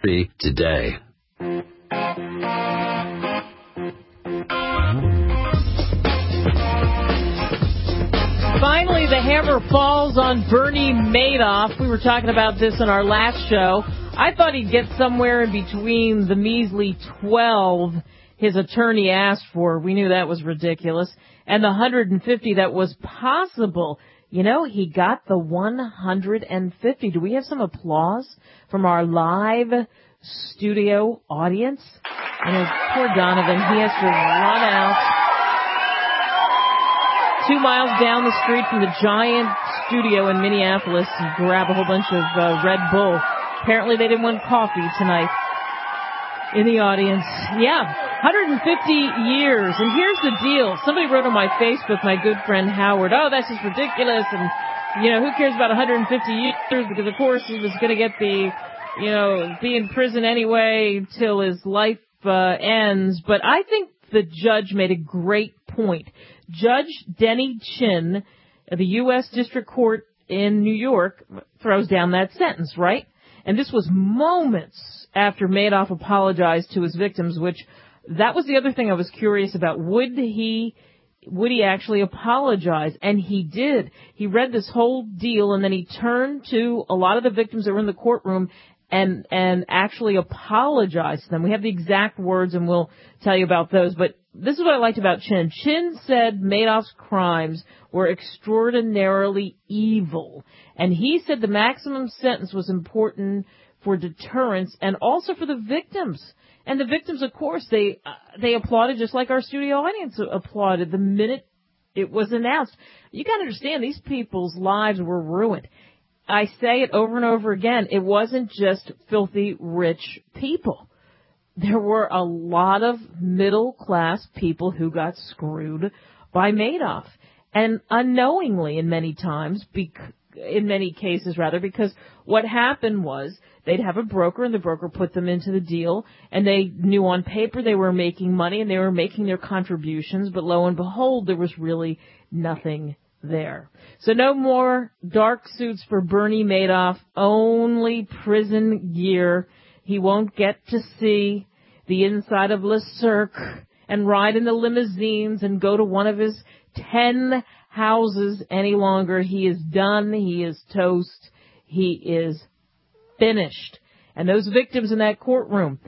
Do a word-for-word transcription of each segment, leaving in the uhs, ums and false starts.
Therapy today. Finally, the hammer falls on Bernie Madoff. We were talking about this in our last show. I thought he'd get somewhere in between the measly twelve his attorney asked for. We knew that was ridiculous. And the one hundred fifty that was possible. You know, he got the one hundred fifty. Do we have some applause from our live studio audience? And it's poor Donovan. He has to run out two miles down the street from the giant studio in Minneapolis and grab a whole bunch of uh, Red Bull. Apparently they didn't want coffee tonight in the audience. Yeah, one hundred fifty years. And here's the deal. Somebody wrote on my Facebook, my good friend Howard, oh, that's just ridiculous. And, you know, who cares about one hundred fifty years? Because, of course, he was going to get the, you know, be in prison anyway till his life uh, ends. But I think the judge made a great point. Judge Denny Chin of the U S District Court in New York throws down that sentence, right? And this was moments after Madoff apologized to his victims, which that was the other thing I was curious about. Would he, would he actually apologize? And he did. He read this whole deal and then he turned to a lot of the victims that were in the courtroom and, and actually apologized to them. We have the exact words and we'll tell you about those, but this is what I liked about Chin. Chin said Madoff's crimes were extraordinarily evil. And he said the maximum sentence was important for deterrence and also for the victims. And the victims, of course, they uh, they applauded just like our studio audience applauded the minute it was announced. You got to understand, these people's lives were ruined. I say it over and over again. It wasn't just filthy rich people. There were a lot of middle-class people who got screwed by Madoff, and unknowingly in many times, bec- in many cases rather, because what happened was they'd have a broker, and the broker put them into the deal, and they knew on paper they were making money, and they were making their contributions, but lo and behold, there was really nothing there. So no more dark suits for Bernie Madoff, only prison gear. He won't get to see the inside of Le Cirque and ride in the limousines and go to one of his ten houses any longer. He is done. He is toast. He is finished. And those victims in that courtroom,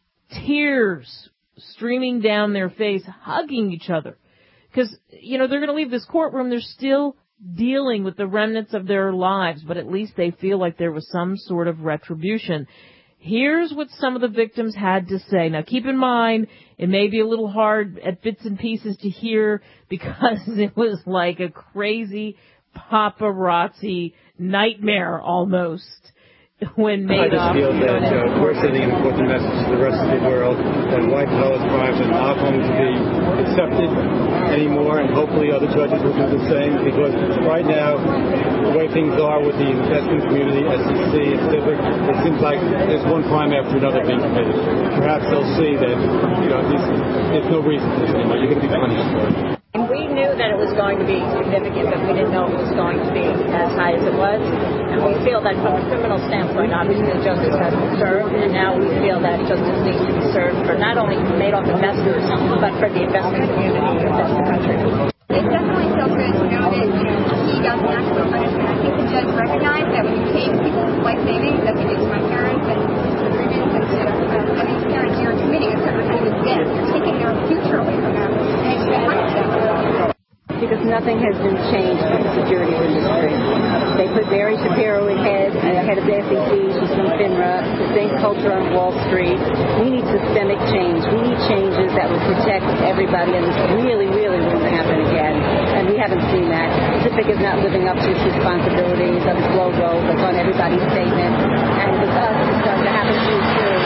tears streaming down their face, hugging each other. Because, you know, they're going to leave this courtroom. They're still dealing with the remnants of their lives, but at least they feel like there was some sort of retribution. Here's what some of the victims had to say. Now, keep in mind, it may be a little hard at bits and pieces to hear because it was like a crazy paparazzi nightmare almost when Madoff... I just feel that uh, we're sending an important message to the rest of the world that white-collar crimes are not going to be accepted anymore, and hopefully other judges will do the same, because right now, the way things are with the investment community, S E C, and Civic, it seems like there's one crime after another being committed. Perhaps they'll see that, you know, there's, there's no reason for this anymore. You're going to be punished for it. And we knew that it was going to be significant, but we didn't know it was going to be as high as it was. And we feel that from a criminal standpoint, obviously justice has been served, and now we feel that justice needs to be served for not only Madoff investors, but for the investment community across the country. It definitely feels good to know that, you know, he got the maximum punishment. I think the judge recognized that when you take people's life savings, as he did to my parents and to Ruben's and to uh, Debbie's parents, you're committing a separate kind of death. You're taking their future away from them, and it should punish them. Because nothing has been changed for the securities industry. They put Barry Shapiro in head, uh, head of the S E C, she's from FINRA, the same culture on Wall Street. We need systemic change. We need changes that will protect everybody, and this really, really won't happen again. And we haven't seen that. Civic is not living up to its responsibilities of its logo that's on everybody's statement. And with us, it's going to happen to you too.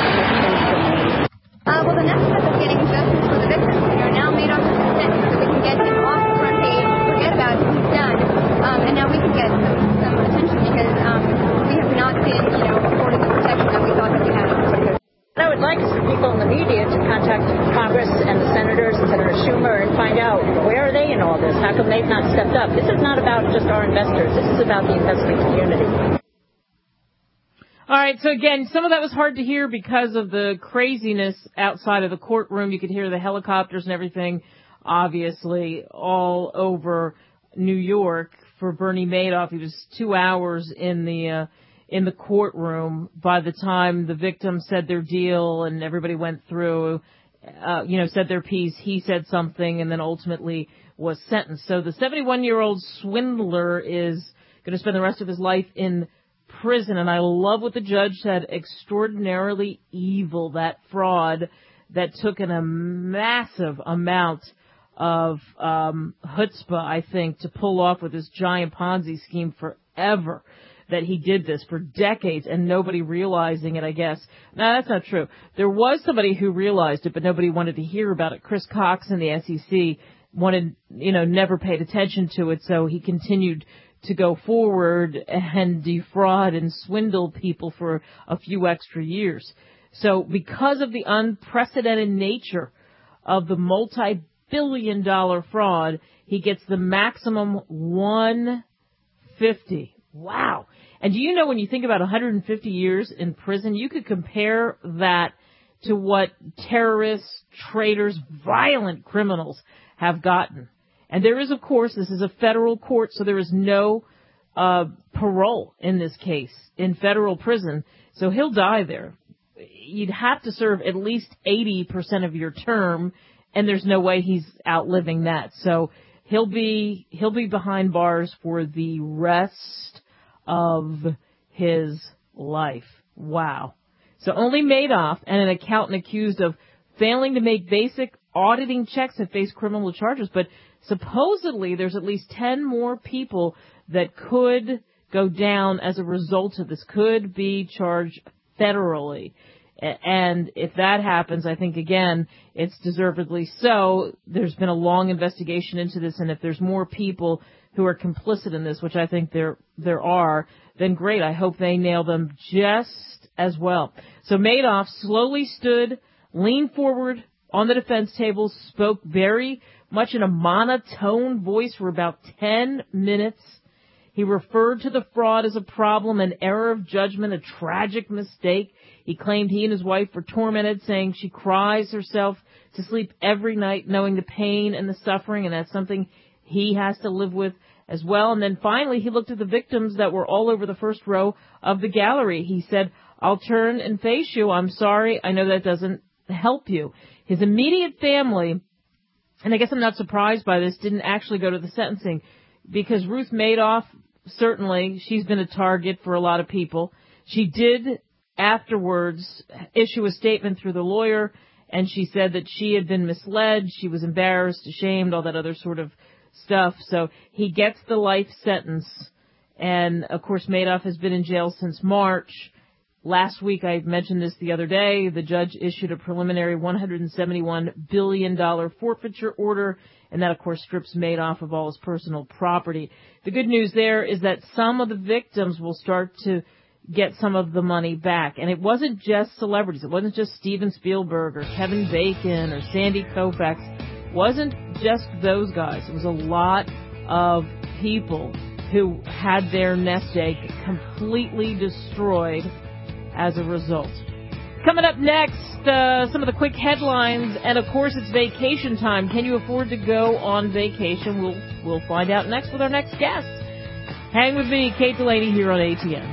Uh, well, the next step is getting justice for the victims. You know, now Madoff is sentence, so we can get him off the front page, forget about it, he's done. Um, and now we can get some, some attention because um, we have not been, you know, afforded the protection that we thought that we had. What I would like is for people in the media to contact Congress and the senators and Senator Schumer and find out where are they in all this? How come they've not stepped up? This is not about just our investors. This is about the investment community. All right, so again, some of that was hard to hear because of the craziness outside of the courtroom. You could hear the helicopters and everything, obviously, all over New York for Bernie Madoff. He was two hours in the uh, in the courtroom by the time the victims said their deal and everybody went through, uh, you know, said their piece. He said something and then ultimately was sentenced. So the seventy-one-year-old swindler is going to spend the rest of his life in prison. And I love what the judge said, extraordinarily evil, that fraud that took in a massive amount of um chutzpah, I think, to pull off with this giant Ponzi scheme forever, that he did this for decades and nobody realizing it, I guess. No, that's not true. There was somebody who realized it, but nobody wanted to hear about it. Chris Cox in the S E C wanted, you know, never paid attention to it, so he continued to go forward and defraud and swindle people for a few extra years. So because of the unprecedented nature of the multi-billion dollar fraud, he gets the maximum one hundred fifty. Wow. And do you know, when you think about one hundred fifty years in prison, you could compare that to what terrorists, traitors, violent criminals have gotten. And there is, of course, this is a federal court, so there is no uh parole in this case in federal prison. So he'll die there. You'd have to serve at least eighty percent of your term, and there's no way he's outliving that. So he'll be he'll be behind bars for the rest of his life. Wow. So only Madoff and an accountant accused of failing to make basic auditing checks have faced criminal charges, but supposedly there's at least ten more people that could go down as a result of this, could be charged federally. And if that happens, I think, again, it's deservedly so. There's been a long investigation into this, and if there's more people who are complicit in this, which I think there there are, then great. I hope they nail them just as well. So Madoff slowly stood, leaned forward on the defense table, spoke very much in a monotone voice for about ten minutes. He referred to the fraud as a problem, an error of judgment, a tragic mistake. He claimed he and his wife were tormented, saying she cries herself to sleep every night knowing the pain and the suffering, and that's something he has to live with as well. And then finally, he looked at the victims that were all over the first row of the gallery. He said, "I'll turn and face you. I'm sorry. I know that doesn't help you." His immediate family, and I guess I'm not surprised by this, didn't actually go to the sentencing because Ruth Madoff, certainly, she's been a target for a lot of people. She did afterwards issue a statement through the lawyer, and she said that she had been misled, she was embarrassed, ashamed, all that other sort of stuff. So he gets the life sentence, and of course Madoff has been in jail since March. Last week, I mentioned this the other day, the judge issued a preliminary one hundred seventy-one billion dollars forfeiture order, and that, of course, strips Madoff of all his personal property. The good news there is that some of the victims will start to get some of the money back. And it wasn't just celebrities. It wasn't just Steven Spielberg or Kevin Bacon or Sandy Koufax. It wasn't just those guys. It was a lot of people who had their nest egg completely destroyed as a result. Coming up next, uh, some of the quick headlines, and of course it's vacation time. Can you afford to go on vacation? We'll we'll find out next with our next guest. Hang with me, Kate Delaney, here on A T N.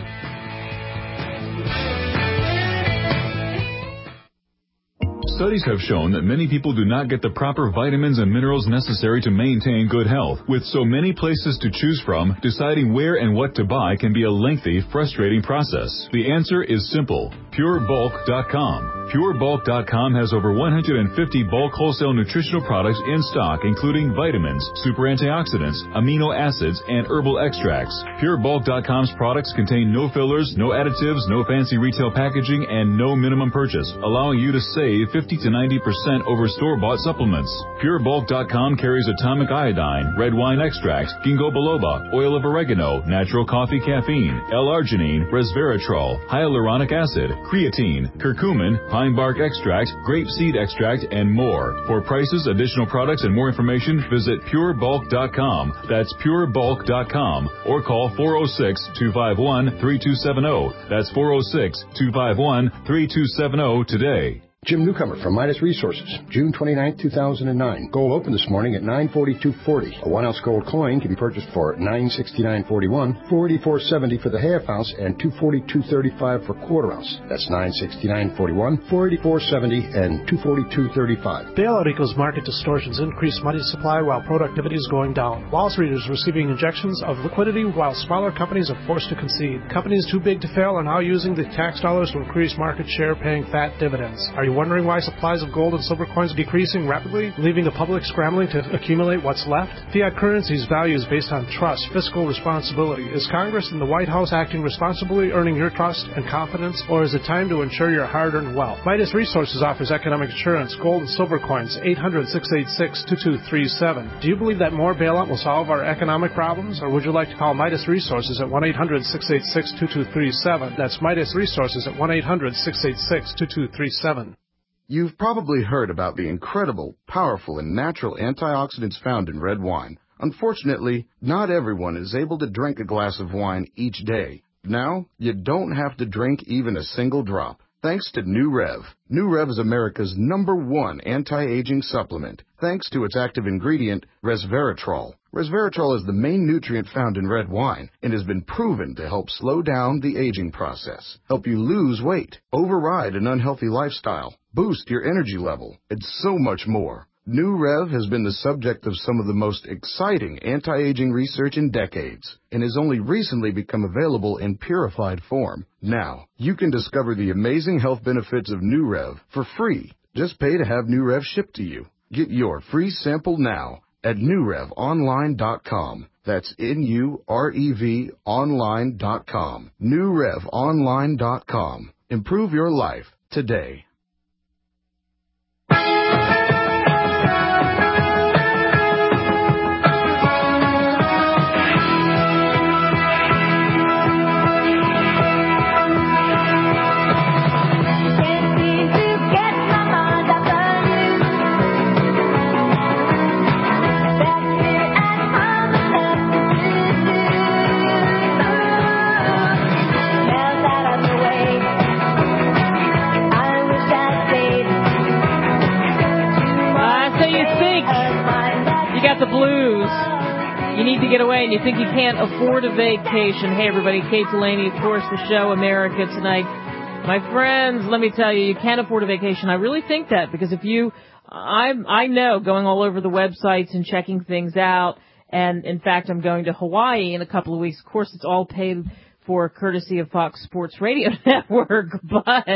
Studies have shown that many people do not get the proper vitamins and minerals necessary to maintain good health. With so many places to choose from, deciding where and what to buy can be a lengthy, frustrating process. The answer is simple. Pure Bulk dot com. Pure Bulk dot com has over one hundred fifty bulk wholesale nutritional products in stock, including vitamins, super antioxidants, amino acids, and herbal extracts. Pure Bulk dot com's products contain no fillers, no additives, no fancy retail packaging, and no minimum purchase, allowing you to save fifty to ninety percent over store-bought supplements. Pure Bulk dot com carries atomic iodine, red wine extract, ginkgo biloba, oil of oregano, natural coffee caffeine, L-arginine, resveratrol, hyaluronic acid, creatine, curcumin, pine bark extract, grape seed extract, and more. For prices, additional products, and more information, visit pure bulk dot com. That's pure bulk dot com. Or call four oh six, two five one, three two seven oh. That's four oh six, two five one, three two seven oh today. Jim Newcomer from Midas Resources, June twenty-ninth, two thousand nine. Gold opened this morning at nine forty-two forty. A one ounce gold coin can be purchased for nine sixty-nine forty-one, four eighty-four seventy for the half ounce, and two forty-two thirty-five for quarter ounce. That's nine sixty-nine forty-one, four eighty-four seventy, and two forty-two thirty-five. Bailout equals market distortions. Increased money supply while productivity is going down. Wall Street is receiving injections of liquidity while smaller companies are forced to concede. Companies too big to fail are now using the tax dollars to increase market share, paying fat dividends. Are you wondering why supplies of gold and silver coins are decreasing rapidly, leaving the public scrambling to accumulate what's left? Fiat currency's value is based on trust, fiscal responsibility. Is Congress and the White House acting responsibly, earning your trust and confidence, or is it time to ensure your hard-earned wealth? Midas Resources offers economic insurance, gold and silver coins, eight hundred, six eight six, two two three seven. Do you believe that more bailout will solve our economic problems, or would you like to call Midas Resources at one eight hundred, six eight six, two two three seven? That's Midas Resources at one eight hundred, six eight six, two two three seven. You've probably heard about the incredible, powerful, and natural antioxidants found in red wine. Unfortunately, not everyone is able to drink a glass of wine each day. Now, you don't have to drink even a single drop. Thanks to New Rev. New Rev is America's number one anti-aging supplement, thanks to its active ingredient, resveratrol. Resveratrol is the main nutrient found in red wine and has been proven to help slow down the aging process, help you lose weight, override an unhealthy lifestyle, boost your energy level, and so much more. New Rev has been the subject of some of the most exciting anti-aging research in decades and has only recently become available in purified form. Now, you can discover the amazing health benefits of New Rev for free. Just pay to have New Rev shipped to you. Get your free sample now at new rev online dot com. That's N U R E V online dot com. new rev online dot com. Improve your life today. The blues. You need to get away and you think you can't afford a vacation. Hey everybody, Kate Delaney, of course, the show America Tonight. My friends, let me tell you, you can't afford a vacation. I really think that because if you, I I know going all over the websites and checking things out, and in fact I'm going to Hawaii in a couple of weeks. Of course, it's all paid for courtesy of Fox Sports Radio Network, but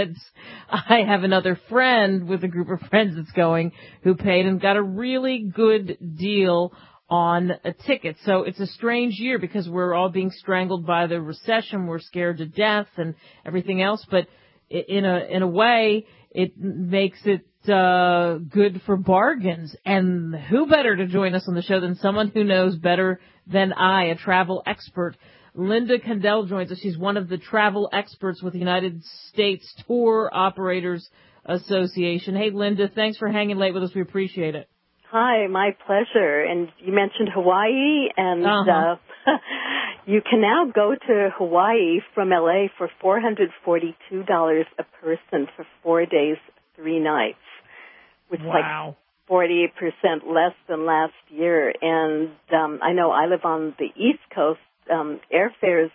I have another friend with a group of friends that's going who paid and got a really good deal on a ticket. So it's a strange year because we're all being strangled by the recession. We're scared to death and everything else, but in a, in a way, it makes it uh good for bargains. And who better to join us on the show than someone who knows better than I, a travel expert. Linda Condell joins us. She's one of the travel experts with the United States Tour Operators Association. Hey, Linda, thanks for hanging late with us. We appreciate it. Hi, my pleasure. And you mentioned Hawaii, and uh-huh. uh, you can now go to Hawaii from L A for four hundred forty-two dollars a person for four days, three nights, which is wow. like forty-eight percent less than last year. And um, I know I live on the East Coast. Um, airfares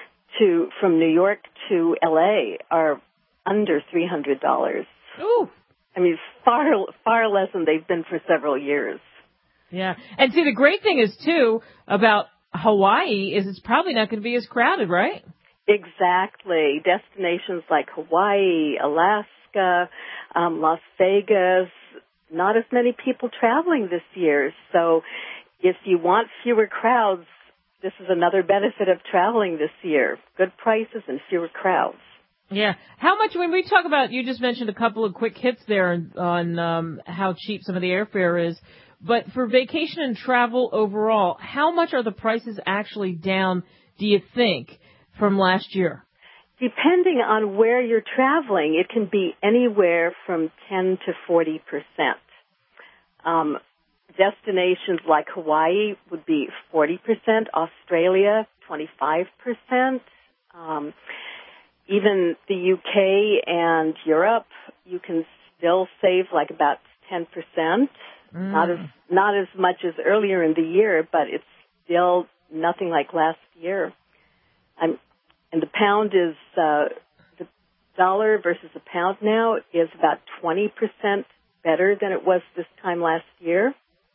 to from New York to L A are under three hundred dollars. Ooh. I mean, far far less than they've been for several years. Yeah. And see, the great thing is, too, about Hawaii is it's probably not going to be as crowded, right? Exactly. Destinations like Hawaii, Alaska, um, Las Vegas, not as many people traveling this year. So if you want fewer crowds, this is another benefit of traveling this year. Good prices and fewer crowds. Yeah. How much, when we talk about, you just mentioned a couple of quick hits there on um, how cheap some of the airfare is, but for vacation and travel overall, how much are the prices actually down, do you think, from last year? depending on where you're traveling, it can be anywhere from ten to forty percent. Um, destinations like Hawaii would be forty percent, Australia, twenty-five percent. Um, even the U K and Europe, you can still save like about ten percent. Mm. Not as not as much as earlier in the year, but it's still nothing like last year. I'm, and the pound is uh, the dollar versus the pound now is about twenty percent better than it was this time last year.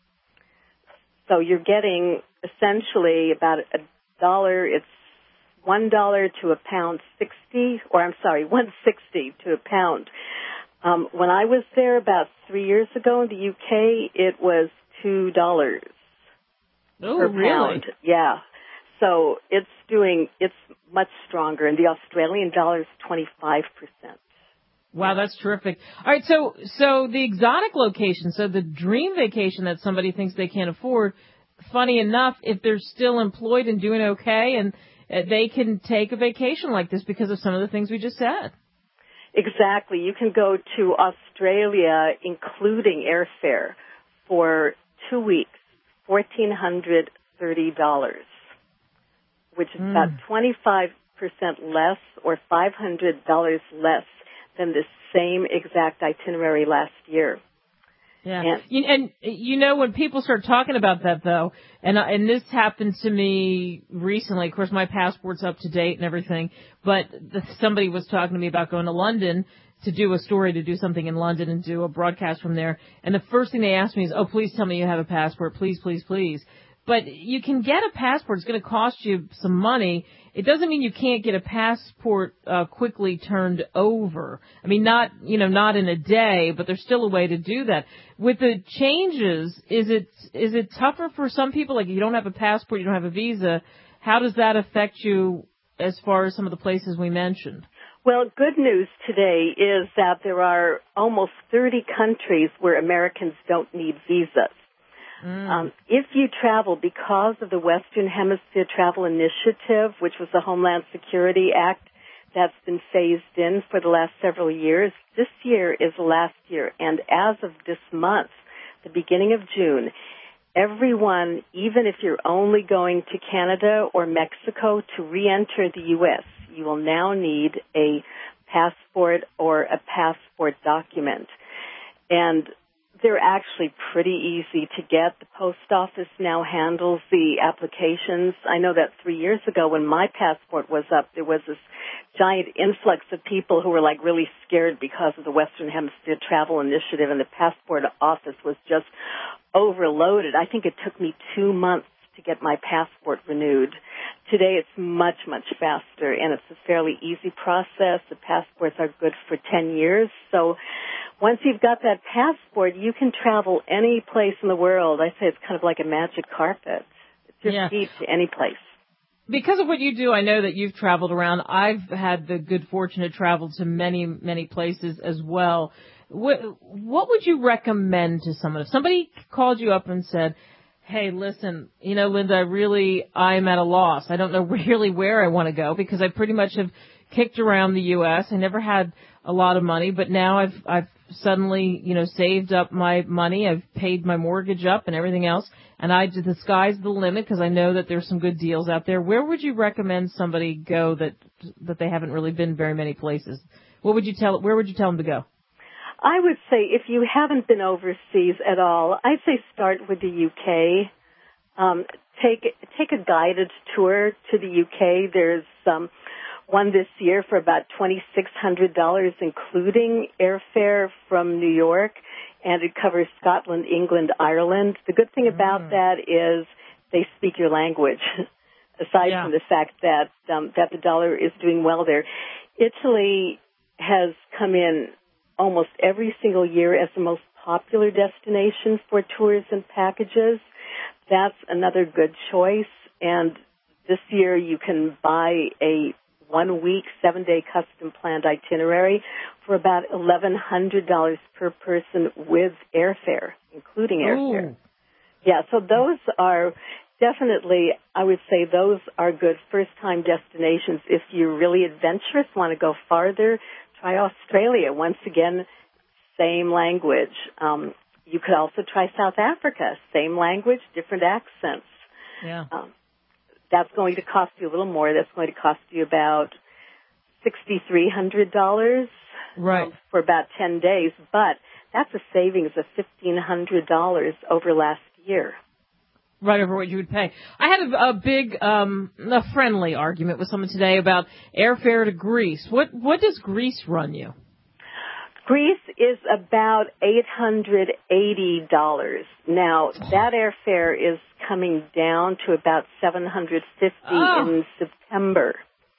So you're getting essentially about a dollar. It's one dollar to a pound sixty, or I'm sorry, one sixty to a pound. Um, when I was there about three years ago in the U K, it was two dollars oh, per really? pound. Yeah. So it's doing, it's much stronger. And the Australian dollar is twenty-five percent. Wow, that's terrific. All right, so so the exotic location, so the dream vacation that somebody thinks they can't afford, funny enough, if they're still employed and doing okay, and uh, they can take a vacation like this because of some of the things we just said. Exactly. You can go to Australia, including airfare, for two weeks, one thousand four hundred thirty dollars, which is mm. about twenty-five percent less or five hundred dollars less than the same exact itinerary last year. Yeah, and, you, and you know, when people start talking about that, though, and and this happened to me recently. Of course, my passport's up to date and everything, but the, somebody was talking to me about going to London to do a story, to do something in London and do a broadcast from there. And the first thing they asked me is, "Oh, please tell me you have a passport, please, please, please." But you can get a passport. It's going to cost you some money. It doesn't mean you can't get a passport uh, quickly turned over. I mean, not, you know, not in a day, but there's still a way to do that. With the changes, is it is it tougher for some people? Like, if you don't have a passport, you don't have a visa, how does that affect you as far as some of the places we mentioned? Well, good news today is that there are almost thirty countries where Americans don't need visas. Mm. Um, if you travel because of the Western Hemisphere Travel Initiative, which was the Homeland Security Act that's been phased in for the last several years, this year is the last year. And as of this month, the beginning of June, everyone, even if you're only going to Canada or Mexico to re-enter the U S, you will now need a passport or a passport document. And they're actually pretty easy to get. The post office now handles the applications. I know that three years ago when my passport was up, there was this giant influx of people who were like really scared because of the Western Hemisphere Travel Initiative, and the passport office was just overloaded. I think it took me two months to get my passport renewed. Today it's much, much faster, and it's a fairly easy process. The passports are good for ten years, so once you've got that passport, you can travel any place in the world. I say it's kind of like a magic carpet. It's your yeah. feet to any place. Because of what you do, I know that you've traveled around. I've had the good fortune to travel to many, many places as well. What, what would you recommend to someone? If somebody called you up and said, hey, listen, you know, Linda, I really, I'm at a loss. I don't know really where I want to go because I pretty much have kicked around the U S. I never had a lot of money, but now I've, I've suddenly, you know, saved up my money. I've paid my mortgage up and everything else. And I, the sky's the limit because I know that there's some good deals out there. Where would you recommend somebody go that, that they haven't really been very many places? What would you tell, where would you tell them to go? I would say if you haven't been overseas at all, I'd say start with the U K. Um, take, take a guided tour to the U K. There's, um, one this year for about twenty-six hundred dollars, including airfare from New York, and it covers Scotland, England, Ireland. The good thing about mm. that is they speak your language, aside yeah. from the fact that um, that the dollar is doing well there. Italy has come in almost every single year as the most popular destination for tours and packages. That's another good choice, and this year you can buy a one-week, seven-day custom-planned itinerary for about eleven hundred dollars per person with airfare, including airfare. Ooh. Yeah, so those are, definitely, I would say those are good first-time destinations. If you're really adventurous, want to go farther, try Australia. Once again, same language. Um, you could also try South Africa. Same language, different accents. Yeah. Um, that's going to cost you a little more. That's going to cost you about six thousand three hundred dollars right. um, for about ten days. But that's a savings of fifteen hundred dollars over last year. Right over what you would pay. I had a, a big, um, a friendly argument with someone today about airfare to Greece. What what does Greece run you? Greece is about eight hundred eighty dollars. Now, that airfare is coming down to about seven hundred fifty dollars oh. in September.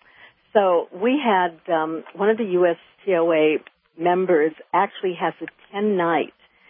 So we had um, one of the U S T O A members actually has a ten-night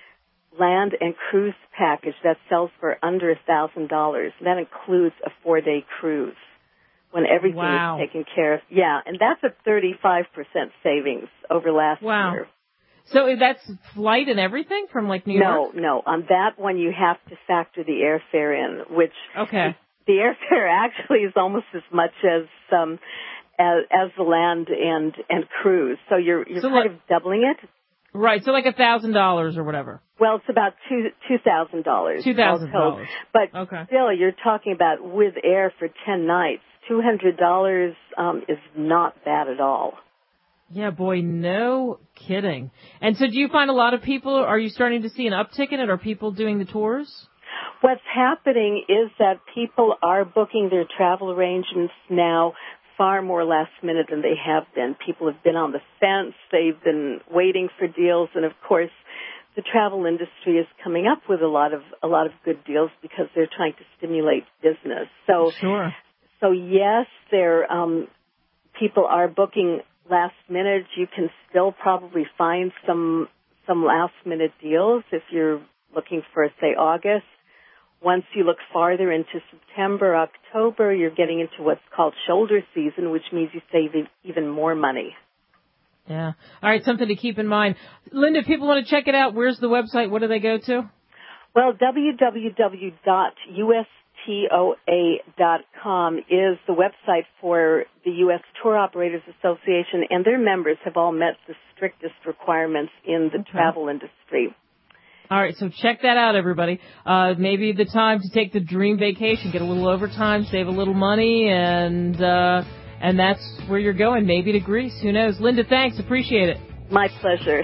land and cruise package that sells for under one thousand dollars. That includes a four-day cruise when everything wow. is taken care of. Yeah, and that's a thirty-five percent savings over last wow. year. So that's flight and everything from, like, New no, York? No, no. On that one, you have to factor the airfare in, which okay. the airfare actually is almost as much as um, as, as the land and, and cruise. So you're you're so kind what, of doubling it. Right, so like a thousand dollars or whatever. Well, it's about two two thousand dollars. Two thousand dollars. But okay. still, you're talking about with air for ten nights. Two hundred dollars um, is not bad at all. Yeah, boy, no kidding. And so, do you find a lot of people? Are you starting to see an uptick in it? Are people doing the tours? What's happening is that people are booking their travel arrangements now far more last minute than they have been. People have been on the fence. They've been waiting for deals, and of course, the travel industry is coming up with a lot of a lot of good deals because they're trying to stimulate business. So, sure. So yes, there um, people are booking last minute. You can still probably find some some last minute deals if you're looking for, say, August. Once you look farther into September, October, you're getting into what's called shoulder season, which means you save even more money. Yeah. All right, something to keep in mind. Linda, if people want to check it out, where's the website? What do they go to? Well, w w w dot u s t o a dot com is the website for the U S Tour Operators Association, and their members have all met the strictest requirements in the okay. travel industry. All right, so check that out, everybody. Uh, maybe the time to take the dream vacation, get a little overtime, save a little money, and uh, and that's where you're going, maybe to Greece. Who knows? Linda, thanks. Appreciate it. My pleasure.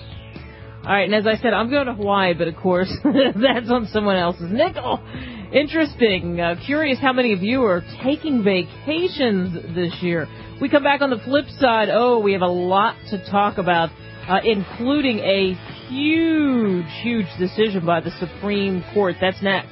All right, and as I said, I'm going to Hawaii, but of course, that's on someone else's nickel. Interesting. Uh, curious how many of you are taking vacations this year. We come back on the flip side. Oh, we have a lot to talk about, uh, including a huge, huge decision by the Supreme Court. That's next.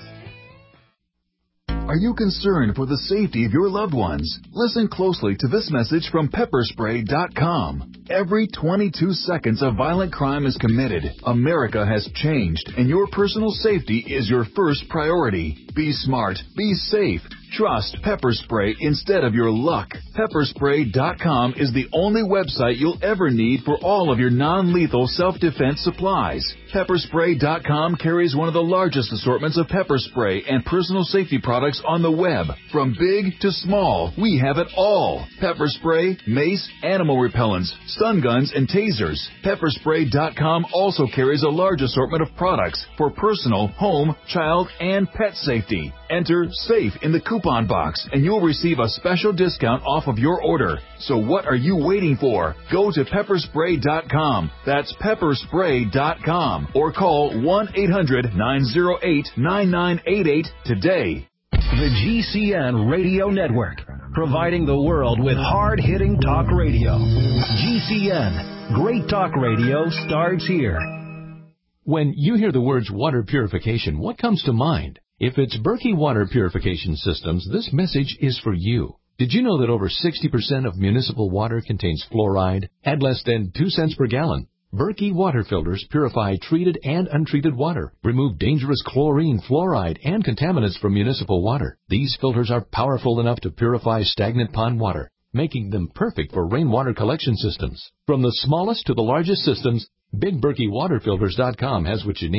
Are you concerned for the safety of your loved ones? Listen closely to this message from pepper spray dot com. Every twenty-two seconds a violent crime is committed. America has changed, and your personal safety is your first priority. Be smart. Be safe. Trust Pepper Spray instead of your luck. pepper spray dot com is the only website you'll ever need for all of your non-lethal self-defense supplies. pepper spray dot com carries one of the largest assortments of pepper spray and personal safety products on the web. From big to small, we have it all. Pepper spray, mace, animal repellents, stun guns, and tasers. pepper spray dot com also carries a large assortment of products for personal, home, child, and pet safety. Enter SAFE in the coupon box, and you'll receive a special discount off of your order. So what are you waiting for? Go to pepper spray dot com. That's pepper spray dot com. Or call one eight hundred nine oh eight nine nine eight eight today. The G C N Radio Network, providing the world with hard-hitting talk radio. G C N, great talk radio starts here. When you hear the words water purification, what comes to mind? If it's Berkey Water Purification Systems, this message is for you. Did you know that over sixty percent of municipal water contains fluoride at less than two cents per gallon? Berkey water filters purify treated and untreated water, remove dangerous chlorine, fluoride, and contaminants from municipal water. These filters are powerful enough to purify stagnant pond water, making them perfect for rainwater collection systems. From the smallest to the largest systems, Big Berkey Water Filters dot com has what you need.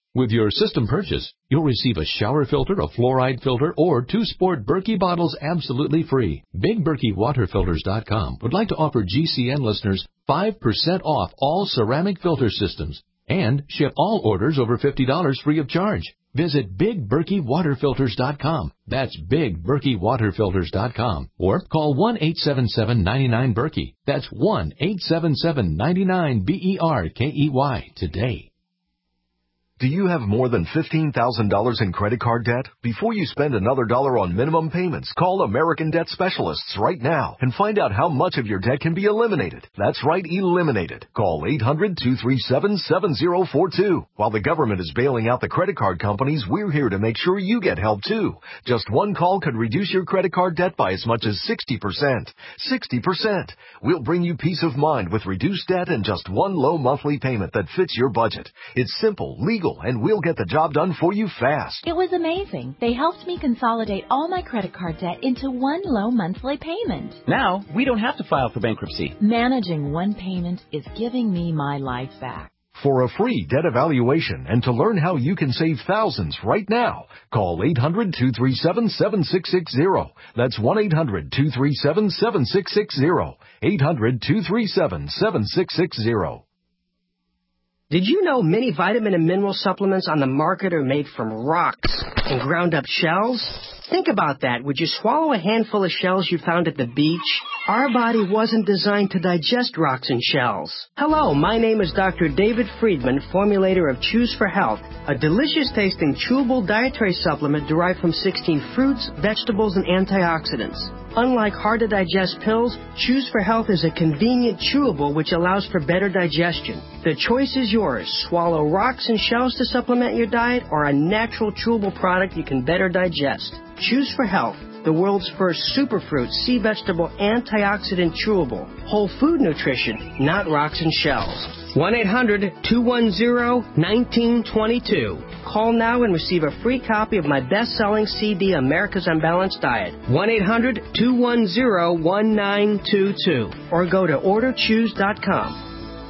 With your system purchase, you'll receive a shower filter, a fluoride filter, or two sport Berkey bottles absolutely free. Big Berkey Water Filters dot com would like to offer G C N listeners five percent off all ceramic filter systems and ship all orders over fifty dollars free of charge. Visit Big Berkey Water Filters dot com. That's Big Berkey Water Filters dot com. Or call one eight seven seven, nine nine, Berkey. That's one eight seven seven, nine nine, B E R K E Y today. Do you have more than fifteen thousand dollars in credit card debt? Before you spend another dollar on minimum payments, call American Debt Specialists right now and find out how much of your debt can be eliminated. That's right, eliminated. Call eight hundred, two three seven, seven zero four two. While the government is bailing out the credit card companies, we're here to make sure you get help too. Just one call could reduce your credit card debt by as much as sixty percent. sixty percent. We'll bring you peace of mind with reduced debt and just one low monthly payment that fits your budget. It's simple, legal, and we'll get the job done for you fast. It was amazing. They helped me consolidate all my credit card debt into one low monthly payment. Now, we don't have to file for bankruptcy. Managing one payment is giving me my life back. For a free debt evaluation and to learn how you can save thousands right now, call eight hundred, two three seven, seven six six zero. That's one eight hundred, two three seven, seven six six zero. eight hundred, two three seven, seven six six zero. Did you know many vitamin and mineral supplements on the market are made from rocks and ground up shells? Think about that. Would you swallow a handful of shells you found at the beach? Our body wasn't designed to digest rocks and shells. Hello, my name is Doctor David Friedman, formulator of Choose for Health, a delicious-tasting chewable dietary supplement derived from sixteen fruits, vegetables, and antioxidants. Unlike hard-to-digest pills, Choose for Health is a convenient chewable which allows for better digestion. The choice is yours. Swallow rocks and shells to supplement your diet or a natural chewable product you can better digest. Choose for Health, the world's first superfruit, sea vegetable, antioxidant chewable. Whole food nutrition, not rocks and shells. one eight hundred, two one zero, one nine two two. Call now and receive a free copy of my best-selling C D, America's Unbalanced Diet. one eight hundred, two one zero, one nine two two. Or go to order choose dot com.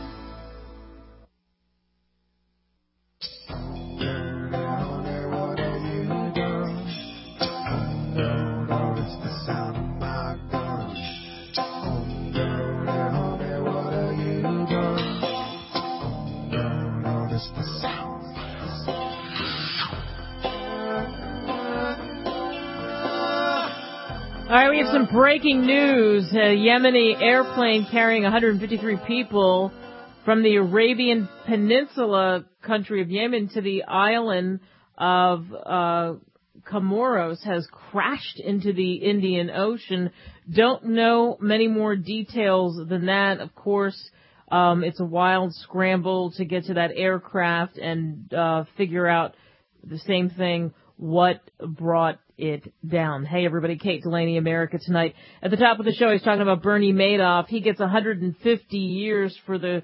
All right, we have some breaking news. A Yemeni airplane carrying one hundred fifty-three people from the Arabian Peninsula country of Yemen to the island of uh, Comoros has crashed into the Indian Ocean. Don't know many more details than that. Of course, um, it's a wild scramble to get to that aircraft and uh, figure out the same thing, what brought it down. Hey, everybody, Kate Delaney, America Tonight. At the top of the show, he's talking about Bernie Madoff. He gets one hundred fifty years for the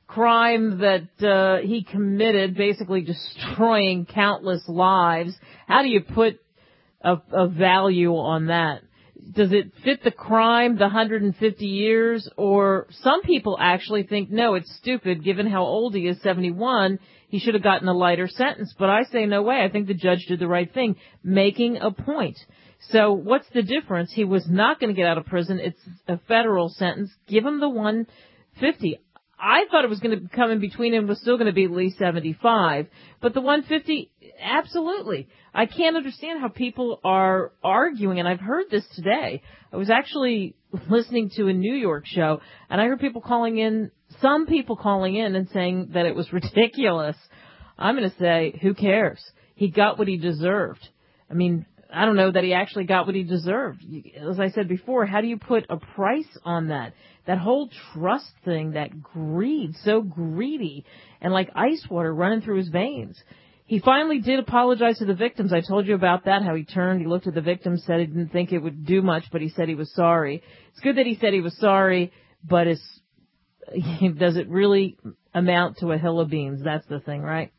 crime that uh, he committed, basically destroying countless lives. How do you put a, a value on that? Does it fit the crime, the one hundred fifty years? Or some people actually think, no, it's stupid, given how old he is, seventy-one. He should have gotten a lighter sentence. But I say no way. I think the judge did the right thing, making a point. So what's the difference? He was not going to get out of prison. It's a federal sentence. Give him the one hundred fifty. I thought it was going to come in between and was still going to be at least seventy-five. But the one hundred fifty, absolutely. I can't understand how people are arguing, and I've heard this today. I was actually listening to a New York show, and I heard people calling in, some people calling in and saying that it was ridiculous. I'm going to say, who cares? He got what he deserved. I mean, I don't know that he actually got what he deserved. As I said before, how do you put a price on that? That whole trust thing, that greed, so greedy, and like ice water running through his veins. He finally did apologize to the victims. I told you about that, how he turned, he looked at the victims, said he didn't think it would do much, but he said he was sorry. It's good that he said he was sorry, but it's, does it really amount to a hill of beans? That's the thing, right?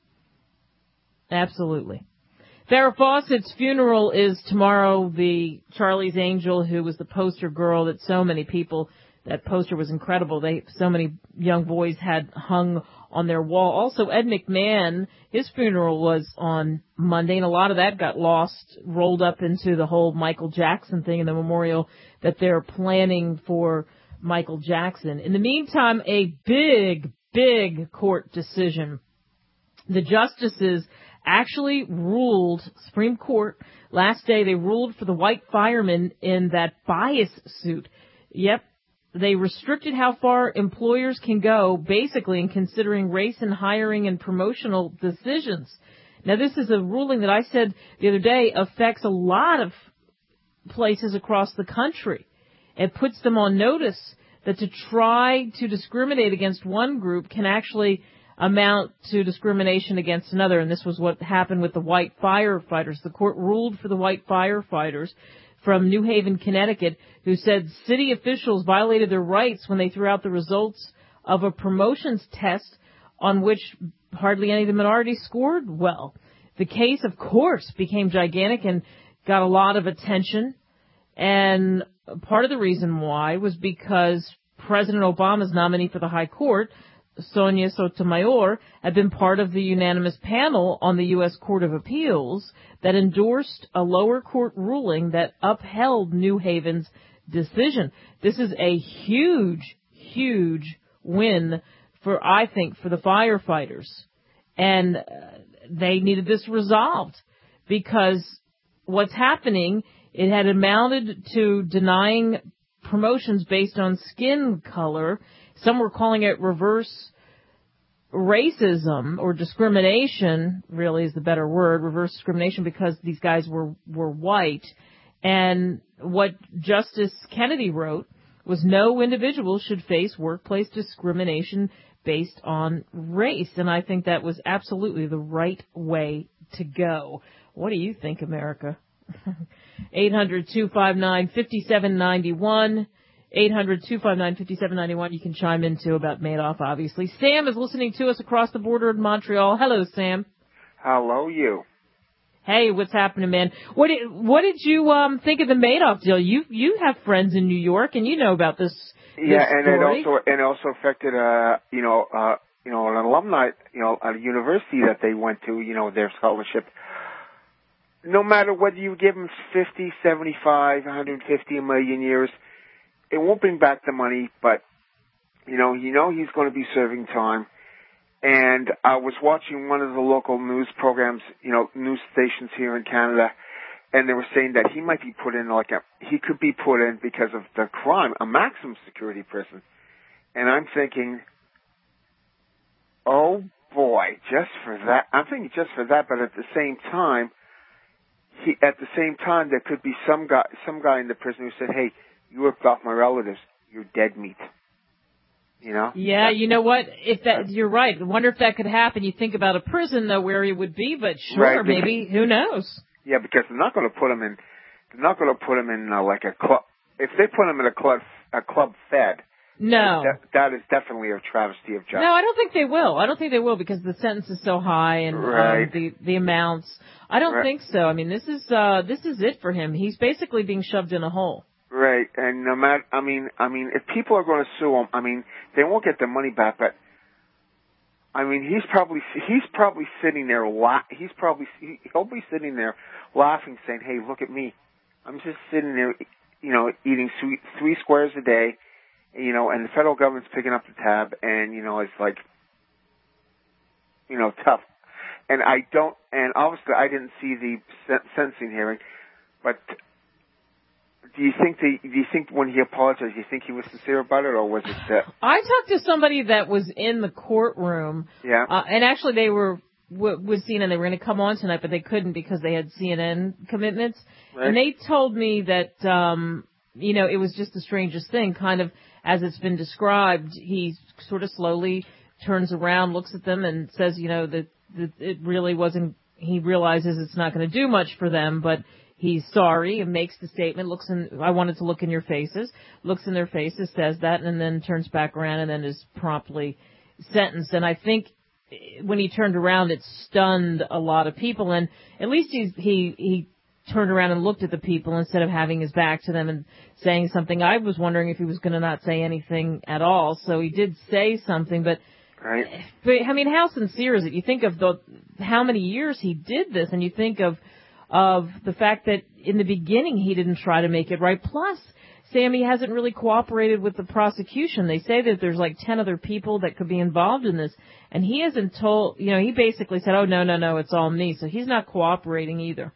Absolutely. Farrah Fawcett's funeral is tomorrow. The Charlie's Angel, who was the poster girl that so many people that poster was incredible. They so many young boys had hung on their wall. Also, Ed McMahon, his funeral was on Monday, and a lot of that got lost, rolled up into the whole Michael Jackson thing and the memorial that they're planning for Michael Jackson. In the meantime, a big, big court decision. The justices actually ruled, Supreme Court, last day they ruled for the white firemen in that bias suit. Yep. They restricted how far employers can go, basically, in considering race in hiring and promotional decisions. Now, this is a ruling that I said the other day affects a lot of places across the country. It puts them on notice that to try to discriminate against one group can actually amount to discrimination against another. And this was what happened with the white firefighters. The court ruled for the white firefighters from New Haven, Connecticut, who said city officials violated their rights when they threw out the results of a promotions test on which hardly any of the minorities scored well. The case, of course, became gigantic and got a lot of attention. And part of the reason why was because President Obama's nominee for the High Court, Sonia Sotomayor, had been part of the unanimous panel on the U S Court of Appeals that endorsed a lower court ruling that upheld New Haven's decision. This is a huge, huge win for, I think, for the firefighters. And uh, they needed this resolved because what's happening, it had amounted to denying promotions based on skin color. Some were calling it reverse racism or discrimination, really is the better word, reverse discrimination, because these guys were, were white. And what Justice Kennedy wrote was no individual should face workplace discrimination based on race. And I think that was absolutely the right way to go. What do you think, America? eight hundred, two five nine, five seven nine one. eight hundred, two five nine, five seven nine one. You can chime in, too, about Madoff, obviously. Sam is listening to us across the border in Montreal. Hello, Sam. Hello, you. Hey, what's happening, man? What did, what did you um think of the Madoff deal? You you have friends in New York, and you know about this, this Yeah, and story. it also and it also affected, uh, you know, uh, you know, an alumni, you know, at a university that they went to, you know, their scholarship. No matter whether you give them fifty, seventy-five, one hundred fifty, a million years, it won't bring back the money, but, you know, you know he's going to be serving time. And I was watching one of the local news programs, you know, news stations here in Canada, and they were saying that he might be put in like a, he could be put in because of the crime, a maximum security prison. And I'm thinking, oh boy, just for that, I'm thinking just for that, but at the same time, he, at the same time, there could be some guy, some guy in the prison who said, hey, you ripped off my relatives, you're dead meat. You know? Yeah, you know what? If that, you're right. I wonder if that could happen. You think about a prison, though, where he would be, but sure, right, maybe. Who knows? Yeah, because they're not going to put him in. They're not going to put him in uh, like a club. If they put him in a club, a club fed. No, that, that is definitely a travesty of justice. No, I don't think they will. I don't think they will because the sentence is so high and right. um, the the amounts. I don't right. think so. I mean, this is uh, this is it for him. He's basically being shoved in a hole. Right, and no matter, I mean, I mean, if people are going to sue him, I mean, they won't get their money back. But I mean, he's probably he's probably sitting there. La- he's probably he'll be sitting there laughing, saying, "Hey, look at me! I'm just sitting there, you know, eating sweet, three squares a day, you know, and the federal government's picking up the tab, and you know, it's like, you know, tough." And I don't, and obviously, I didn't see the sentencing hearing, but. Do you think the, do you think when he apologized, do you think he was sincere about it, or was it that? I talked to somebody that was in the courtroom. Yeah. Uh, and actually they were, w- with C N N, they were going to come on tonight, but they couldn't because they had C N N commitments. Right. And they told me that, um, you know, it was just the strangest thing, kind of as it's been described. He sort of slowly turns around, looks at them and says, you know, that, that it really wasn't, he realizes it's not going to do much for them, but he's sorry and makes the statement, looks in, I wanted to look in your faces, looks in their faces, says that, and then turns back around and then is promptly sentenced. And I think when he turned around, it stunned a lot of people. And at least he, he, he turned around and looked at the people instead of having his back to them and saying something. I was wondering if he was going to not say anything at all. So he did say something, but, right. but I mean, how sincere is it? You think of the how many years he did this, and you think of of the fact that in the beginning he didn't try to make it right. Plus, Sammy hasn't really cooperated with the prosecution. They say that there's like ten other people that could be involved in this, and he hasn't told, you know, he basically said, oh, no, no, no, it's all me. So he's not cooperating either.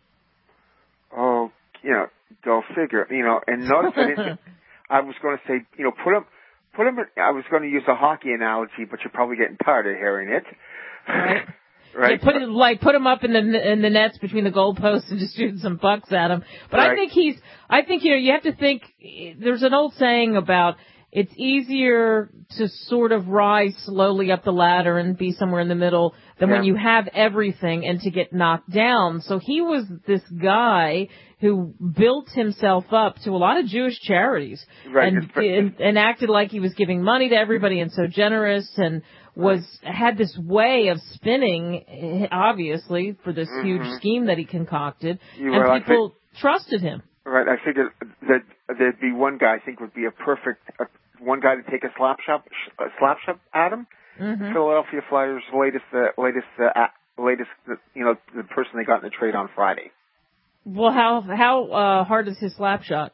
Oh, you know, go figure. You know, and notice I didn't, I was going to say, you know, put him, put him, in, I was going to use a hockey analogy, but you're probably getting tired of hearing it. Right. Right. Yeah, put it like put him up in the in the nets between the goalposts and just shoot some bucks at him. But right. I think he's. I think you know you have to think. There's an old saying about it's easier to sort of rise slowly up the ladder and be somewhere in the middle than yeah. when you have everything and to get knocked down. So he was this guy who built himself up to a lot of Jewish charities right. and, and and acted like he was giving money to everybody and so generous and. was had this way of spinning, obviously, for this mm-hmm. huge scheme that he concocted, you and were, people think, trusted him. Right. I figured that there'd be one guy I think would be a perfect uh, one guy to take a slap shot, a slap shot at him. Mm-hmm. Philadelphia Flyers' latest, uh, latest, uh, latest, uh, you know, the person they got in the trade on Friday. Well, how how uh, hard is his slap shot?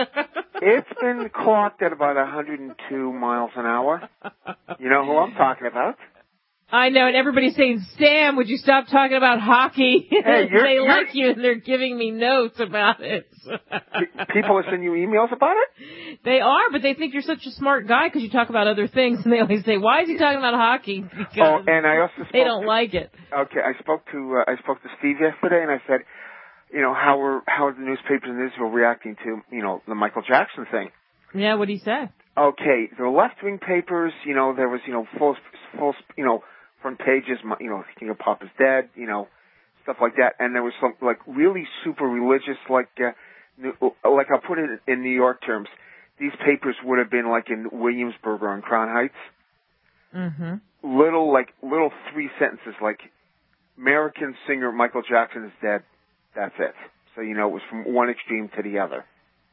It's been clocked at about one hundred two miles an hour. You know who I'm talking about? I know, and everybody's saying, Sam, would you stop talking about hockey? Hey, you're, they you're, like you, and they're giving me notes about it. People are sending you emails about it? They are, but they think you're such a smart guy because you talk about other things, and they always say, why is he talking about hockey? Because oh, and I also spoke they don't to, like it. Okay, I spoke to uh, I spoke to Steve yesterday, and I said, you know, how are how are the newspapers in Israel reacting to, you know, the Michael Jackson thing? Yeah, what did he say? Okay, the left-wing papers, you know, there was, you know, full, full, you know, front pages, you know, King of Pop is dead, you know, stuff like that, and there was some, like, really super religious, like, uh, like I'll put it in New York terms, these papers would have been like in Williamsburg or in Crown Heights. Mm-hmm. Little, like, little three sentences, like, American singer Michael Jackson is dead. That's it. So, you know, it was from one extreme to the other.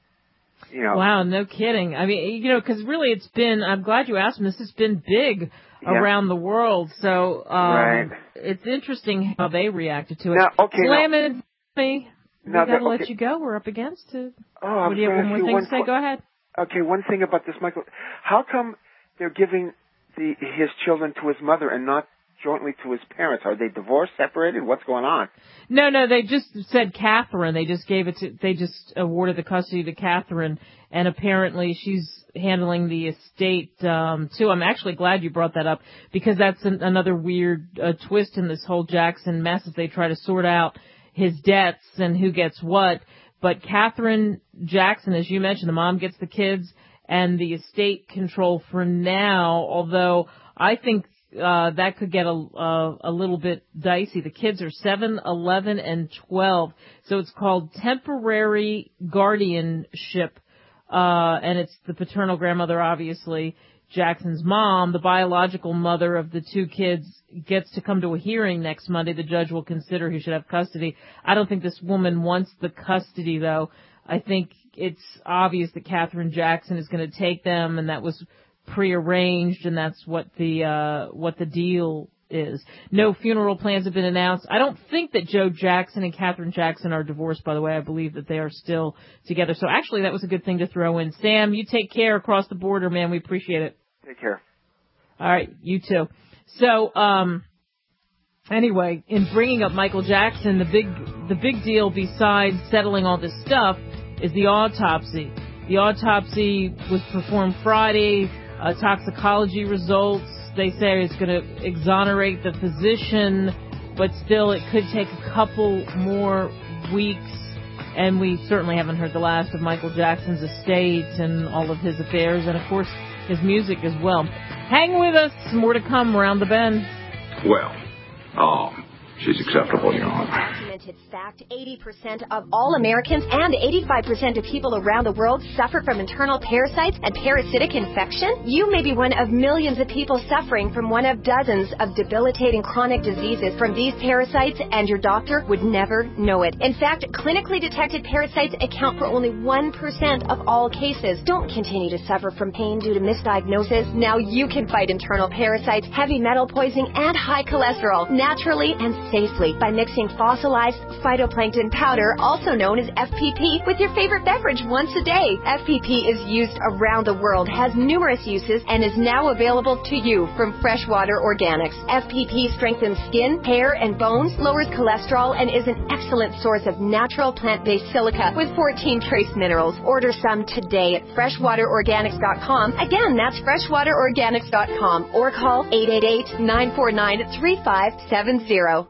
You know. Wow, no kidding. I mean, you know, because really it's been, I'm glad you asked me, this has been big yeah. around the world. So um, right. it's interesting how they reacted to it. Now, okay, Slam now, it, me. We now got to that, let okay. you go. We're up against it. Oh, what do you have one more thing to say? Qu- go ahead. Okay, one thing about this, Michael. How come they're giving the his children to his mother and not jointly to his parents? Are they divorced, separated? What's going on? No, no, they just said Catherine. They just gave it to, they just awarded the custody to Catherine, and apparently she's handling the estate, um, too. I'm actually glad you brought that up, because that's an, another weird uh, twist in this whole Jackson mess as they try to sort out his debts and who gets what. But Catherine Jackson, as you mentioned, the mom gets the kids and the estate control for now, although I think Uh, that could get a, a, a little bit dicey. The kids are seven, eleven, and twelve. So it's called temporary guardianship. Uh, and it's the paternal grandmother, obviously, Jackson's mom. The biological mother of the two kids gets to come to a hearing next Monday. The judge will consider who should have custody. I don't think this woman wants the custody, though. I think it's obvious that Catherine Jackson is going to take them, and that was prearranged, and that's what the uh what the deal is. No funeral plans have been announced. I don't think that Joe Jackson and Catherine Jackson are divorced, by the way. I believe that they are still together. So actually that was a good thing to throw in. Sam, you take care across the border, man. We appreciate it. Take care. All right, you too. So um anyway, in bringing up Michael Jackson, the big the big deal besides settling all this stuff is the autopsy. The autopsy was performed Friday. Uh, toxicology results, they say it's going to exonerate the physician, but still it could take a couple more weeks, and we certainly haven't heard the last of Michael Jackson's estate and all of his affairs, and of course his music as well. Hang with us, more to come around the bend. Well, um, She's acceptable, Your Honor. Documented fact, eighty percent of all Americans and eighty-five percent of people around the world suffer from internal parasites and parasitic infection. You may be one of millions of people suffering from one of dozens of debilitating chronic diseases from these parasites, and your doctor would never know it. In fact, clinically detected parasites account for only one percent of all cases. Don't continue to suffer from pain due to misdiagnosis. Now you can fight internal parasites, heavy metal poisoning, and high cholesterol naturally and safely by mixing fossilized phytoplankton powder, also known as F P P, with your favorite beverage once a day. F P P is used around the world, has numerous uses, and is now available to you from Freshwater Organics. F P P strengthens skin, hair, and bones, lowers cholesterol, and is an excellent source of natural plant-based silica with fourteen trace minerals. Order some today at freshwater organics dot com. Again, that's freshwater organics dot com, or call eight eight eight, nine four nine, three five seven zero.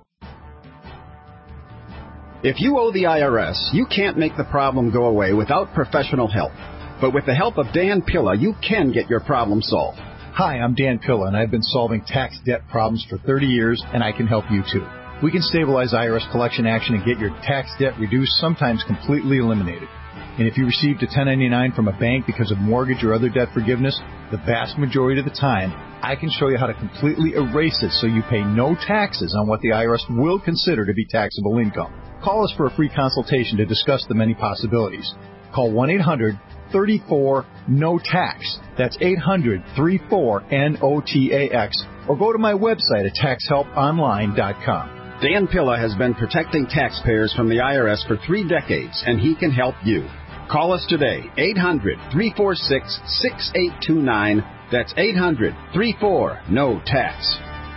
If you owe the I R S, you can't make the problem go away without professional help. But with the help of Dan Pilla, you can get your problem solved. Hi, I'm Dan Pilla, and I've been solving tax debt problems for thirty years, and I can help you too. We can stabilize I R S collection action and get your tax debt reduced, sometimes completely eliminated. And if you received a ten ninety-nine from a bank because of mortgage or other debt forgiveness, the vast majority of the time, I can show you how to completely erase it so you pay no taxes on what the I R S will consider to be taxable income. Call us for a free consultation to discuss the many possibilities. Call one eight hundred, three four, N O T A X. That's eight hundred, three four, N O T A X. Or go to my website at tax help online dot com. Dan Pilla has been protecting taxpayers from the I R S for three decades, and he can help you. Call us today, eight hundred, three four six, six eight two nine. That's eight hundred, three four, N O T A X.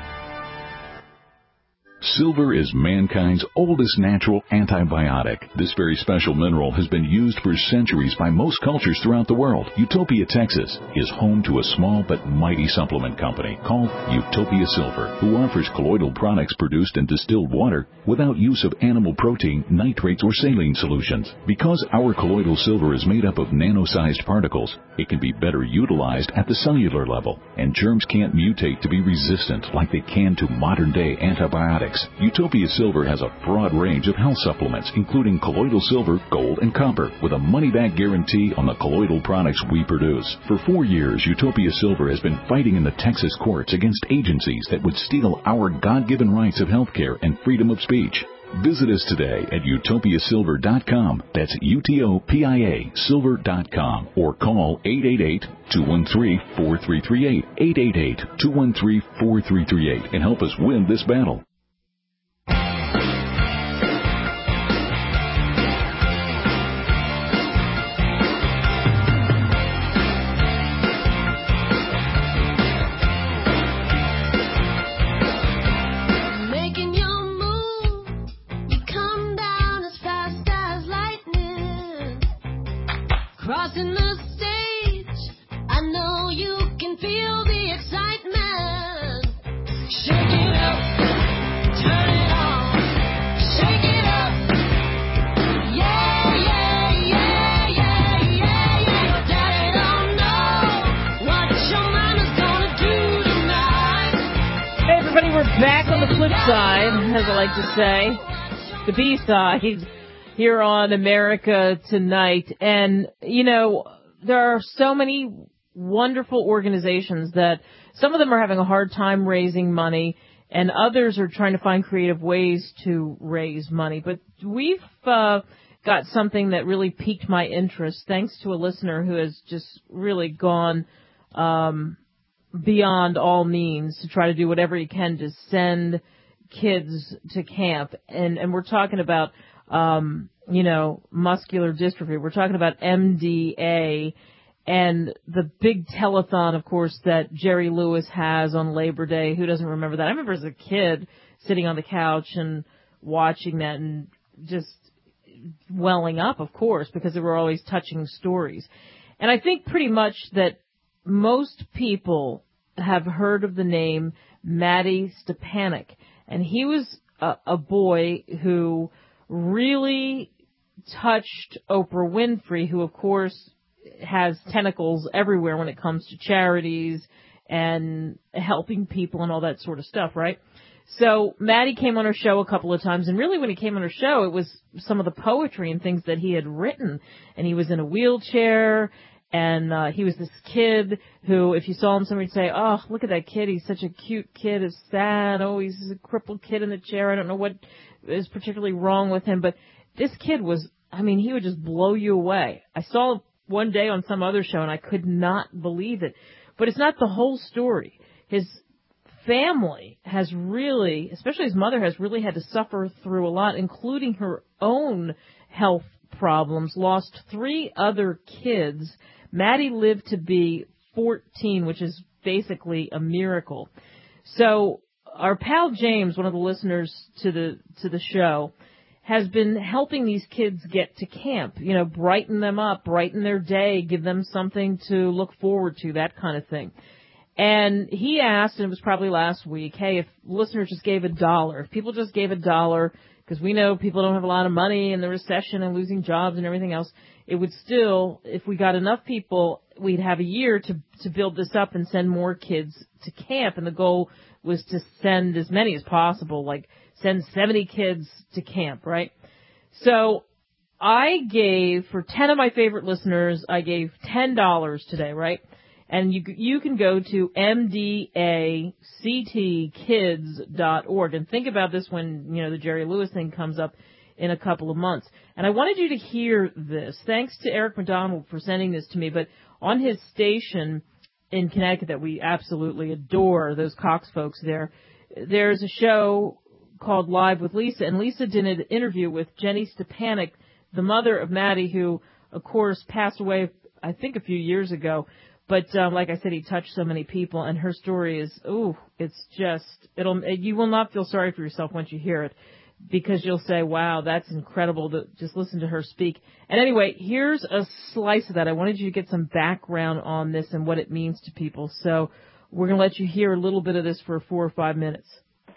Silver is mankind's oldest natural antibiotic. This very special mineral has been used for centuries by most cultures throughout the world. Utopia, Texas is home to a small but mighty supplement company called Utopia Silver, who offers colloidal products produced in distilled water without use of animal protein, nitrates, or saline solutions. Because our colloidal silver is made up of nano-sized particles, it can be better utilized at the cellular level, and germs can't mutate to be resistant like they can to modern-day antibiotics. Utopia Silver has a broad range of health supplements, including colloidal silver, gold, and copper, with a money-back guarantee on the colloidal products we produce. For four years, Utopia Silver has been fighting in the Texas courts against agencies that would steal our God-given rights of health care and freedom of speech. Visit us today at utopia silver dot com. That's U T O P I A silver dot com. Or call eight eight eight, two one three, four three three eight, eight eight eight, two one three, four three three eight, and help us win this battle. Crossing the stage, I know you can feel the excitement. Shake it up, turn it on, shake it up. Yeah, yeah, yeah, yeah, yeah, yeah. Your daddy don't know what your mama's gonna do tonight. Hey everybody, we're back on the flip side, as I like to say. The B side. Here on America Tonight. And, you know, there are so many wonderful organizations that some of them are having a hard time raising money, and others are trying to find creative ways to raise money. But we've uh, got something that really piqued my interest, thanks to a listener who has just really gone um, beyond all means to try to do whatever he can to send kids to camp. And, and we're talking about Um, you know, muscular dystrophy. We're talking about M D A and the big telethon, of course, that Jerry Lewis has on Labor Day. Who doesn't remember that? I remember as a kid sitting on the couch and watching that and just welling up, of course, because there were always touching stories. And I think pretty much that most people have heard of the name Matty Stepanek. And he was a, a boy who really touched Oprah Winfrey, who, of course, has tentacles everywhere when it comes to charities and helping people and all that sort of stuff, right? So Maddie came on our show a couple of times, and really when he came on our show, it was some of the poetry and things that he had written. And he was in a wheelchair, and uh, he was this kid who, if you saw him, somebody would say, oh, look at that kid. He's such a cute kid. It's sad. Oh, he's a crippled kid in the chair. I don't know what is particularly wrong with him. But this kid was, I mean, he would just blow you away. I saw him one day on some other show, and I could not believe it. But it's not the whole story. His family has really, especially his mother, has really had to suffer through a lot, including her own health problems, lost three other kids. Maddie lived to be fourteen, which is basically a miracle. So our pal James, one of the listeners to the to the show, has been helping these kids get to camp, you know, brighten them up, brighten their day, give them something to look forward to, that kind of thing. And he asked, and it was probably last week, hey, if listeners just gave a dollar, if people just gave a dollar, because we know people don't have a lot of money and the recession and losing jobs and everything else, it would still, if we got enough people, we'd have a year to, to build this up and send more kids to camp. And the goal was to send as many as possible, like send seventy kids to camp, right? So I gave, for ten of my favorite listeners, I gave ten dollars today, right? And you you can go to m d a c t kids dot org and think about this when, you know, the Jerry Lewis thing comes up in a couple of months. And I wanted you to hear this. Thanks to Eric McDonald for sending this to me. But on his station in Connecticut that we absolutely adore, those Cox folks there, there's a show called Live with Lisa. And Lisa did an interview with Jenny Stepanek, the mother of Maddie, who, of course, passed away, I think, a few years ago. But um, like I said, he touched so many people, and her story is, ooh, it's just, it'll, you will not feel sorry for yourself once you hear it, because you'll say, wow, that's incredible to just listen to her speak. And anyway, here's a slice of that. I wanted you to get some background on this and what it means to people. So we're going to let you hear a little bit of this for four or five minutes.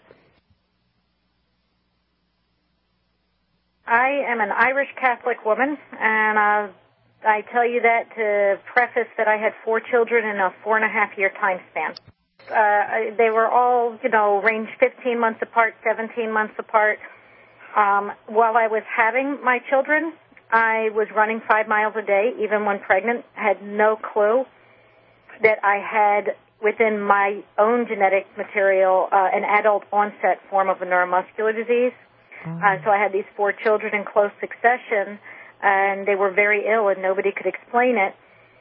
I am an Irish Catholic woman, and uh I tell you that to preface that I had four children in a four and a half year time span. Uh, they were all, you know, ranged fifteen months apart, seventeen months apart. Um, while I was having my children, I was running five miles a day, even when pregnant, had no clue that I had within my own genetic material uh, an adult onset form of a neuromuscular disease. Mm-hmm. Uh, so I had these four children in close succession, and they were very ill, and nobody could explain it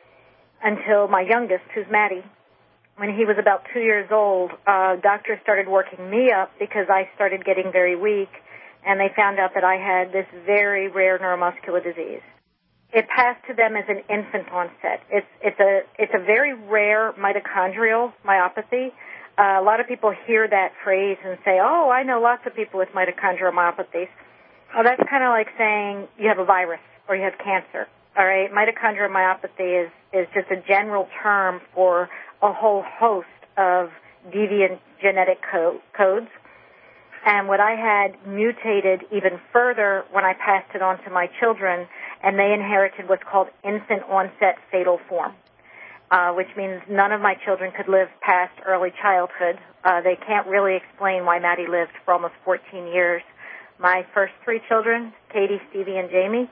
until my youngest, who's Maddie. When he was about two years old, uh, doctors started working me up because I started getting very weak, and they found out that I had this very rare neuromuscular disease. It passed to them as an infant onset. It's it's a it's a very rare mitochondrial myopathy. Uh, a lot of people hear that phrase and say, "Oh, I know lots of people with mitochondrial myopathies." Well, that's kind of like saying you have a virus or you have cancer, all right? Mitochondrial myopathy is, is just a general term for a whole host of deviant genetic co- codes. And what I had mutated even further when I passed it on to my children, and they inherited what's called infant onset fatal form, uh, which means none of my children could live past early childhood. Uh, they can't really explain why Maddie lived for almost fourteen years. My first three children, Katie, Stevie, and Jamie,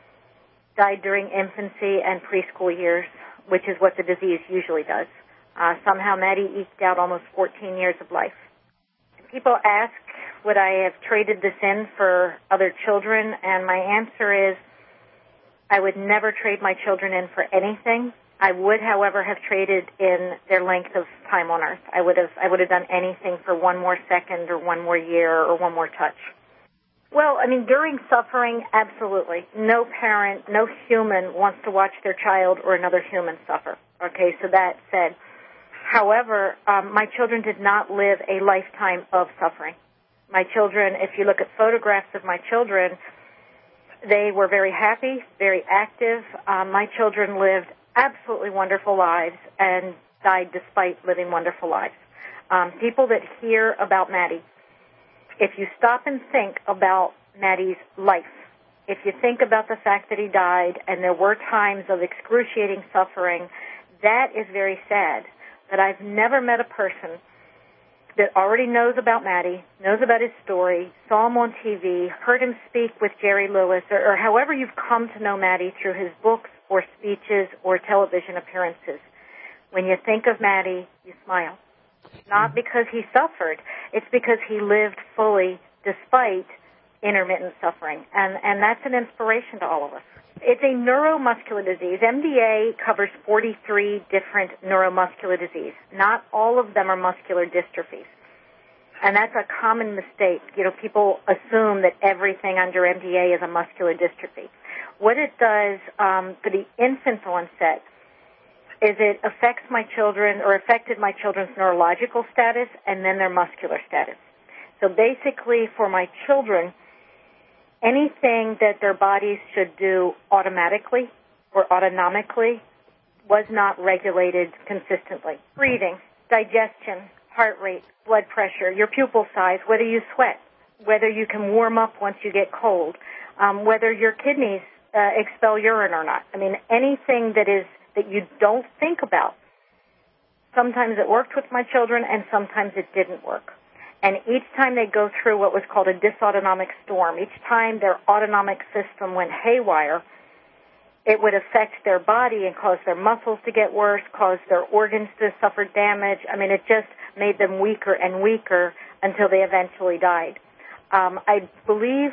died during infancy and preschool years, which is what the disease usually does. Uh, somehow Maddie eked out almost fourteen years of life. People ask, would I have traded this in for other children? And my answer is, I would never trade my children in for anything. I would, however, have traded in their length of time on Earth. I would have, I would have done anything for one more second or one more year or one more touch. Well, I mean, during suffering, absolutely. No parent, no human wants to watch their child or another human suffer. Okay, so that said. However, um, my children did not live a lifetime of suffering. My children, if you look at photographs of my children, they were very happy, very active. Um, my children lived absolutely wonderful lives and died despite living wonderful lives. Um, people that hear about Maddie, if you stop and think about Maddie's life, if you think about the fact that he died and there were times of excruciating suffering, that is very sad. But I've never met a person that already knows about Maddie, knows about his story, saw him on T V, heard him speak with Jerry Lewis, or, or however you've come to know Maddie through his books or speeches or television appearances, when you think of Maddie, you smile. Not because he suffered. It's because he lived fully despite intermittent suffering. And, and that's an inspiration to all of us. It's a neuromuscular disease. M D A covers forty-three different neuromuscular diseases. Not all of them are muscular dystrophies. And that's a common mistake. You know, people assume that everything under M D A is a muscular dystrophy. What it does um, for the infant onset is it affects my children or affected my children's neurological status and then their muscular status. So basically for my children, anything that their bodies should do automatically or autonomically was not regulated consistently. Breathing, digestion, heart rate, blood pressure, your pupil size, whether you sweat, whether you can warm up once you get cold, um, whether your kidneys uh, expel urine or not. I mean, anything that is that you don't think about. Sometimes it worked with my children and sometimes it didn't work. And each time they go through what was called a dysautonomic storm, each time their autonomic system went haywire, it would affect their body and cause their muscles to get worse, cause their organs to suffer damage. I mean, it just made them weaker and weaker until they eventually died. Um, I believe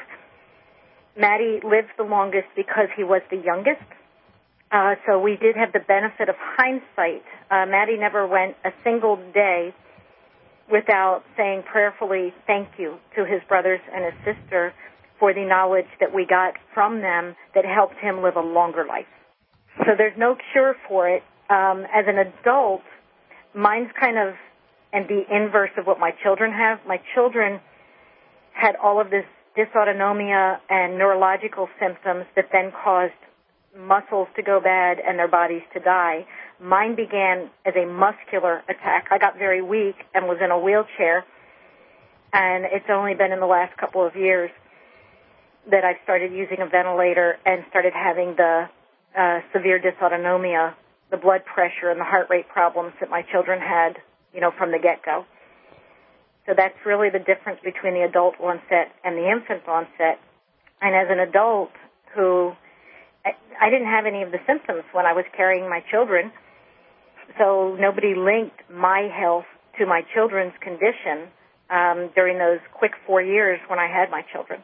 Maddie lived the longest because he was the youngest. Uh, so we did have the benefit of hindsight. Uh, Maddie never went a single day without saying prayerfully thank you to his brothers and his sister for the knowledge that we got from them that helped him live a longer life. So there's no cure for it. Um, as an adult, mine's kind of and the inverse of what my children have. My children had all of this dysautonomia and neurological symptoms that then caused muscles to go bad and their bodies to die. Mine began as a muscular attack. I got very weak and was in a wheelchair, and it's only been in the last couple of years that I've started using a ventilator and started having the uh, severe dysautonomia, the blood pressure and the heart rate problems that my children had, you know, from the get-go. So that's really the difference between the adult onset and the infant onset. And as an adult who I, I didn't have any of the symptoms when I was carrying my children, so nobody linked my health to my children's condition um, during those quick four years when I had my children.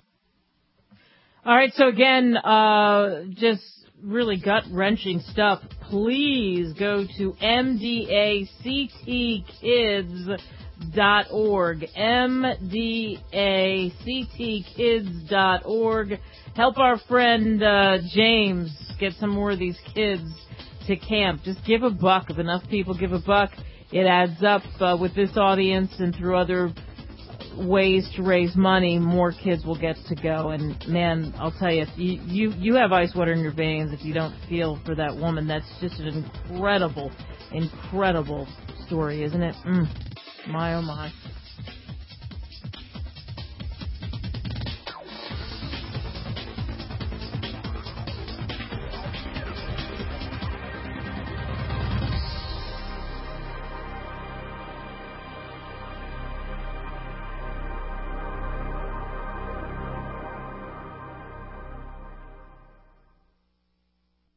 All right, so again, uh, just really gut-wrenching stuff. Please go to M D A C T kids dot org, M D A C T kids dot org. Help our friend uh, James get some more of these kids to camp. Just give a buck. If enough people give a buck, it adds up uh, with this audience and through other ways to raise money, more kids will get to go. And, man, I'll tell you, if you, you, you have ice water in your veins if you don't feel for that woman. That's just an incredible, incredible story, isn't it? Mm. My, oh, my.